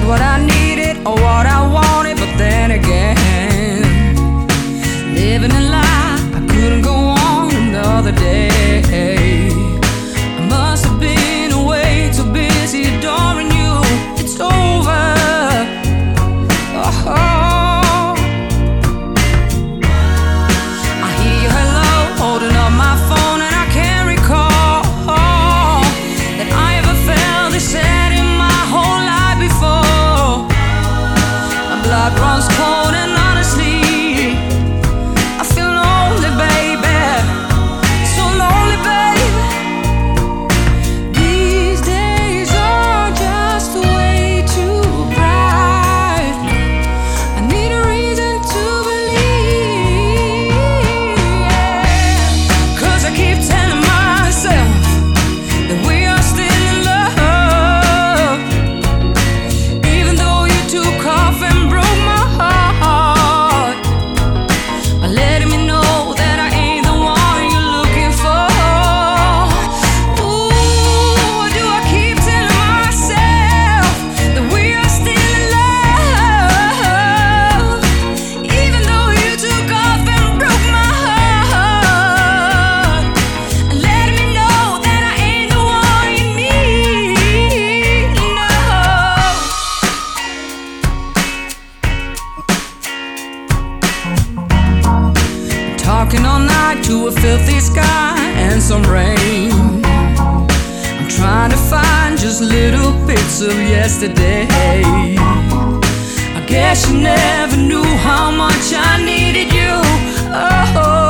not what I needed or what I wanted, but then again, living a lie, I couldn't go on another day. I must have been way too busy adoring you. It's over. Oh. I hear your hello, holding up my phone, and I can't recall that I ever felt this sad in my whole life before. My blood runs cold, and honestly, I feel lonely, baby. So lonely, baby. These days are just way too bright. I need a reason to believe, 'cause I keep telling myself that we are still in love, even though you took off and broke my heart by letting me know that I ain't the one you're looking for. Ooh, why do I keep telling myself that we are still in love, even though you took off and broke my heart and letting me know that I ain't the one you need? No. Talking all night to a filthy sky and some rain. I'm trying to find just little bits of yesterday. I guess you never knew how much I needed you. Oh.